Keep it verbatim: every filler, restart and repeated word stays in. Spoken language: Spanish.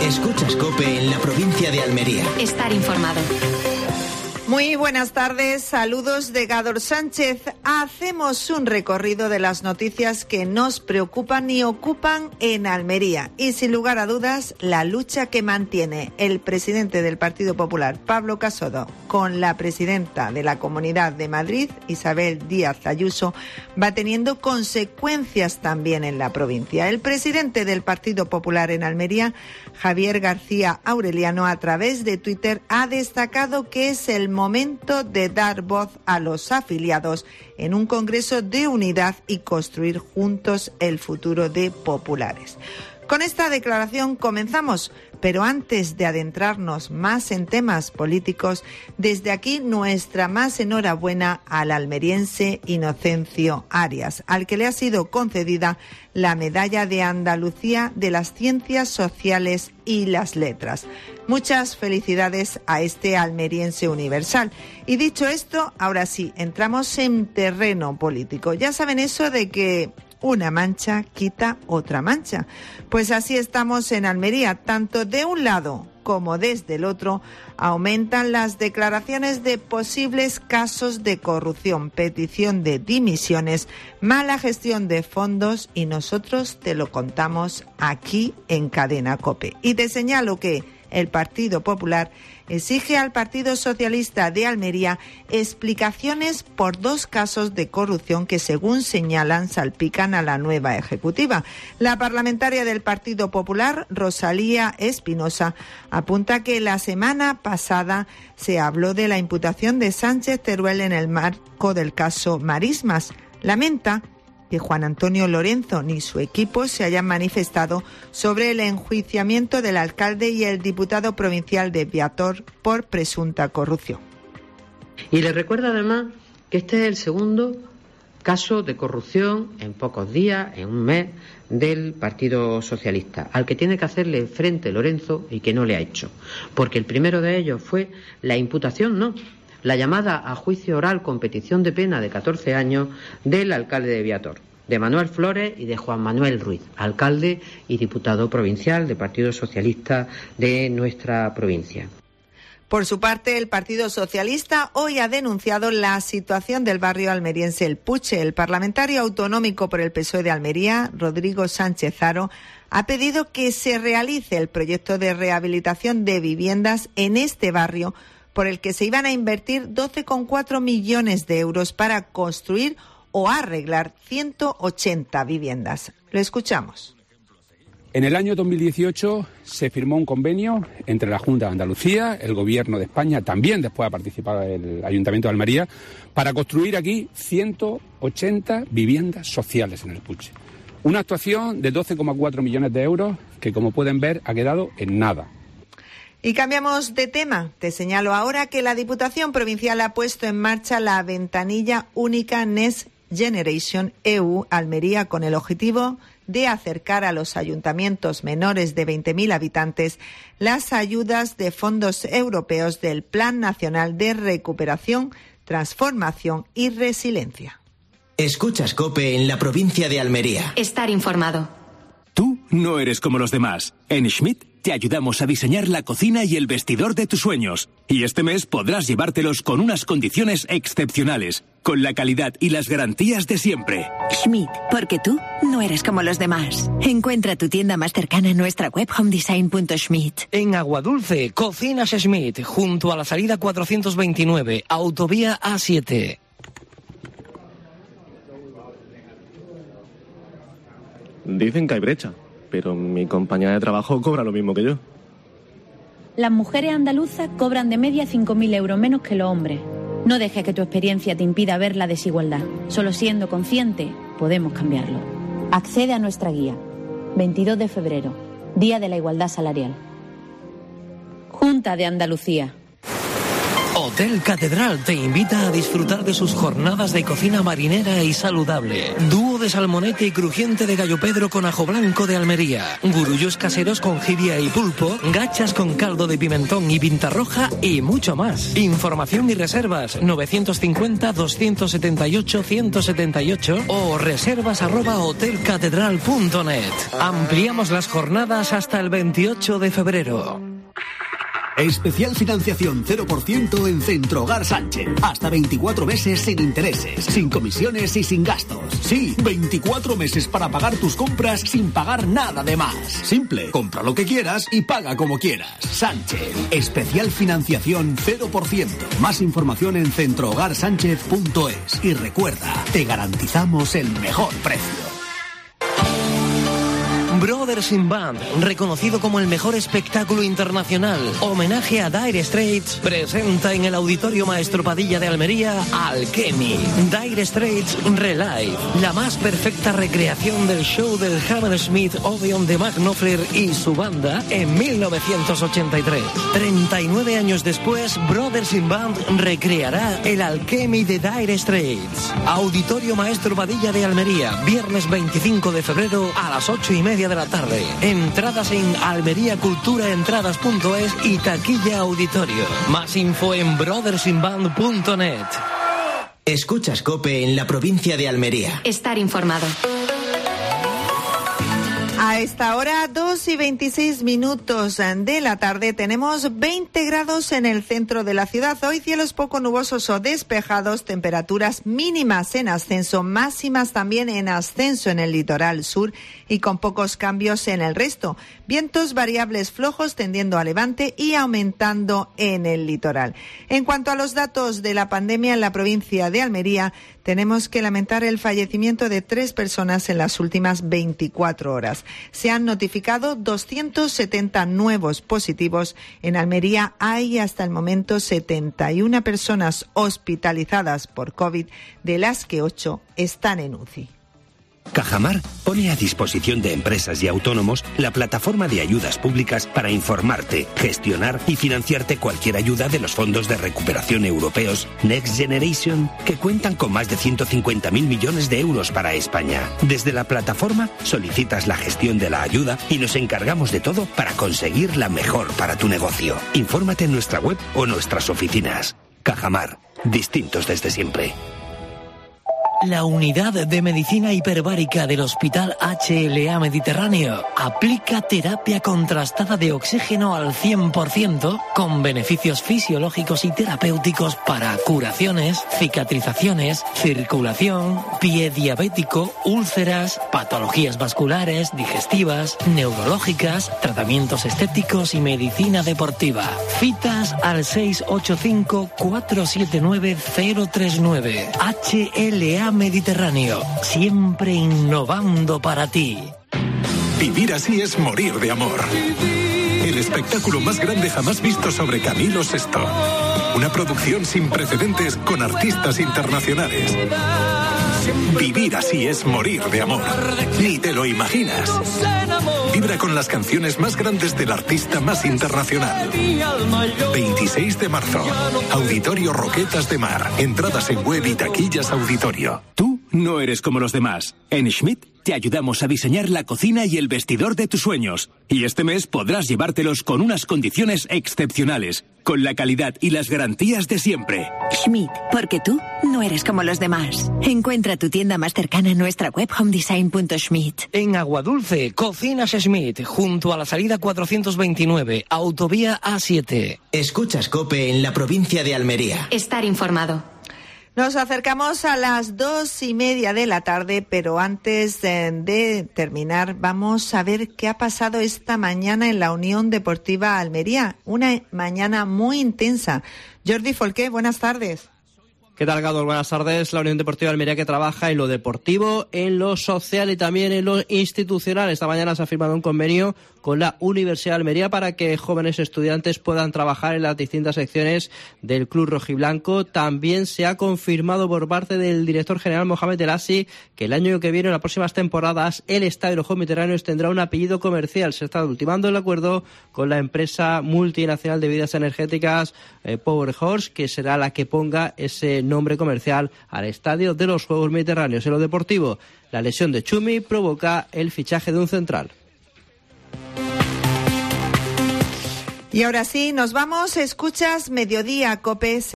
Escuchas COPE en la provincia de Almería. Estar informado. Muy buenas tardes, saludos de Gador Sánchez. Hacemos un recorrido de las noticias que nos preocupan y ocupan en Almería. Y sin lugar a dudas, la lucha que mantiene el presidente del Partido Popular, Pablo Casado, con la presidenta de la Comunidad de Madrid, Isabel Díaz Ayuso, va teniendo consecuencias también en la provincia. El presidente del Partido Popular en Almería, Javier García Aureliano, a través de Twitter, ha destacado que es el momento de dar voz a los afiliados en un congreso de unidad y construir juntos el futuro de Populares. Con esta declaración comenzamos, pero antes de adentrarnos más en temas políticos, desde aquí nuestra más enhorabuena al almeriense Inocencio Arias, al que le ha sido concedida la Medalla de Andalucía de las Ciencias Sociales y las Letras. Muchas felicidades a este almeriense universal. Y dicho esto, ahora sí, entramos en terreno político. Ya saben eso de que una mancha quita otra mancha. Pues así estamos en Almería, tanto de un lado como desde el otro, aumentan las declaraciones de posibles casos de corrupción, petición de dimisiones, mala gestión de fondos, y nosotros te lo contamos aquí en Cadena COPE. Y te señalo que el Partido Popular exige al Partido Socialista de Almería explicaciones por dos casos de corrupción que, según señalan, salpican a la nueva ejecutiva. La parlamentaria del Partido Popular, Rosalía Espinosa, apunta que la semana pasada se habló de la imputación de Sánchez Teruel en el marco del caso Marismas. Lamenta que Juan Antonio Lorenzo ni su equipo se hayan manifestado sobre el enjuiciamiento del alcalde y el diputado provincial de Viator por presunta corrupción. Y le recuerdo además que este es el segundo caso de corrupción en pocos días, en un mes, del Partido Socialista, al que tiene que hacerle frente Lorenzo y que no le ha hecho. Porque el primero de ellos fue la imputación, no, la llamada a juicio oral con petición de pena de catorce años del alcalde de Viator, de Manuel Flores y de Juan Manuel Ruiz, alcalde y diputado provincial del Partido Socialista de nuestra provincia. Por su parte, el Partido Socialista hoy ha denunciado la situación del barrio almeriense El Puche. El parlamentario autonómico por el P S O E de Almería, Rodrigo Sánchez Haro, ha pedido que se realice el proyecto de rehabilitación de viviendas en este barrio, por el que se iban a invertir doce coma cuatro millones de euros para construir o arreglar ciento ochenta viviendas. Lo escuchamos. En el año dos mil dieciocho se firmó un convenio entre la Junta de Andalucía, el Gobierno de España, también después ha participado el Ayuntamiento de Almería, para construir aquí ciento ochenta viviendas sociales en el Puche. Una actuación de doce coma cuatro millones de euros que, como pueden ver, ha quedado en nada. Y cambiamos de tema. Te señalo ahora que la Diputación Provincial ha puesto en marcha la ventanilla única Next Generation E U Almería con el objetivo de acercar a los ayuntamientos menores de veinte mil habitantes las ayudas de fondos europeos del Plan Nacional de Recuperación, Transformación y Resiliencia. Escuchas COPE en la provincia de Almería. Estar informado. Tú no eres como los demás. En Schmidt te ayudamos a diseñar la cocina y el vestidor de tus sueños. Y este mes podrás llevártelos con unas condiciones excepcionales, con la calidad y las garantías de siempre. Schmidt, porque tú no eres como los demás. Encuentra tu tienda más cercana en nuestra web homedesign punto schmidt. En Aguadulce, Cocinas Schmidt, junto a la salida cuatrocientos veintinueve, autovía A siete. Dicen que hay brecha, pero mi compañera de trabajo cobra lo mismo que yo. Las mujeres andaluzas cobran de media cinco mil euros menos que los hombres. No dejes que tu experiencia te impida ver la desigualdad. Solo siendo consciente podemos cambiarlo. Accede a nuestra guía. veintidós de febrero, Día de la Igualdad Salarial. Junta de Andalucía. Hotel Catedral te invita a disfrutar de sus jornadas de cocina marinera y saludable. Dúo de salmonete y crujiente de gallo Pedro con ajo blanco de Almería. Gurullos caseros con jibia y pulpo. Gachas con caldo de pimentón y pinta roja y mucho más. Información y reservas nueve cincuenta, doscientos setenta y ocho, ciento setenta y ocho o reservas arroba hotel catedral punto net. Ampliamos las jornadas hasta el veintiocho de febrero. Especial financiación cero por ciento en Centro Hogar Sánchez. Hasta veinticuatro meses sin intereses, sin comisiones y sin gastos. Sí, veinticuatro meses para pagar tus compras sin pagar nada de más. Simple, compra lo que quieras y paga como quieras. Sánchez, especial financiación cero por ciento. Más información en centro hogar sánchez punto es. Y recuerda, te garantizamos el mejor precio. Brothers in Band, reconocido como el mejor espectáculo internacional, homenaje a Dire Straits, presenta en el Auditorio Maestro Padilla de Almería Alchemy. Dire Straits Relive, la más perfecta recreación del show del Hammersmith Odeon de Mark Knopfler y su banda en mil novecientos ochenta y tres. treinta y nueve años después, Brothers in Band recreará el Alchemy de Dire Straits. Auditorio Maestro Padilla de Almería, viernes veinticinco de febrero a las ocho y media de la tarde. Entradas en almeriaculturaentradas punto es y taquilla auditorio. Más info en brothers in band punto net. Escuchas COPE en la provincia de Almería. Estar informado. A esta hora, dos y veintiséis minutos de la tarde, tenemos veinte grados en el centro de la ciudad. Hoy cielos poco nubosos o despejados, temperaturas mínimas en ascenso, máximas también en ascenso en el litoral sur y con pocos cambios en el resto. Vientos variables flojos tendiendo a levante y aumentando en el litoral. En cuanto a los datos de la pandemia en la provincia de Almería, tenemos que lamentar el fallecimiento de tres personas en las últimas veinticuatro horas. Se han notificado doscientos setenta nuevos positivos. En Almería hay hasta el momento setenta y una personas hospitalizadas por COVID, de las que ocho están en U C I. Cajamar pone a disposición de empresas y autónomos la plataforma de ayudas públicas para informarte, gestionar y financiarte cualquier ayuda de los fondos de recuperación europeos Next Generation, que cuentan con más de ciento cincuenta mil millones de euros para España. Desde la plataforma solicitas la gestión de la ayuda y nos encargamos de todo para conseguir la mejor para tu negocio. Infórmate en nuestra web o nuestras oficinas. Cajamar, distintos desde siempre. La unidad de medicina hiperbárica del Hospital H L A Mediterráneo aplica terapia contrastada de oxígeno al cien por ciento con beneficios fisiológicos y terapéuticos para curaciones, cicatrizaciones, circulación, pie diabético, úlceras, patologías vasculares, digestivas, neurológicas, tratamientos estéticos y medicina deportiva. Citas al seis ocho cinco, cuatro siete nueve, cero tres nueve. H L A Mediterráneo, siempre innovando para ti. Vivir así es morir de amor. El espectáculo más grande jamás visto sobre Camilo sexto. Una producción sin precedentes con artistas internacionales. Vivir así es morir de amor. Ni te lo imaginas. Vibra con las canciones más grandes del artista más internacional. veintiséis de marzo. Auditorio Roquetas de Mar. Entradas en web y taquillas auditorio. Tú no eres como los demás. En Schmidt te ayudamos a diseñar la cocina y el vestidor de tus sueños. Y este mes podrás llevártelos con unas condiciones excepcionales, con la calidad y las garantías de siempre. Schmidt, porque tú no eres como los demás. Encuentra tu tienda más cercana en nuestra web home design punto schmidt. En Aguadulce, Cocinas Schmidt, junto a la salida cuatrocientos veintinueve, autovía A siete. Escuchas COPE en la provincia de Almería. Estar informado. Nos acercamos a las dos y media de la tarde, pero antes de, de terminar vamos a ver qué ha pasado esta mañana en la Unión Deportiva Almería. Una mañana muy intensa. Jordi Folqué, buenas tardes. ¿Qué tal, Gado? Buenas tardes. La Unión Deportiva Almería, que trabaja en lo deportivo, en lo social y también en lo institucional. Esta mañana se ha firmado un convenio con la Universidad de Almería para que jóvenes estudiantes puedan trabajar en las distintas secciones del club rojiblanco. También se ha confirmado por parte del director general Mohamed El Asi que el año que viene, en las próximas temporadas, el Estadio Los Juegos Mediterráneos tendrá un apellido comercial. Se está ultimando el acuerdo con la empresa multinacional de bebidas energéticas eh, Power Horse, que será la que ponga ese nombre comercial al Estadio de los Juegos Mediterráneos. En lo deportivo, la lesión de Chumi provoca el fichaje de un central. Y ahora sí, nos vamos. Escuchas Mediodía, COPE.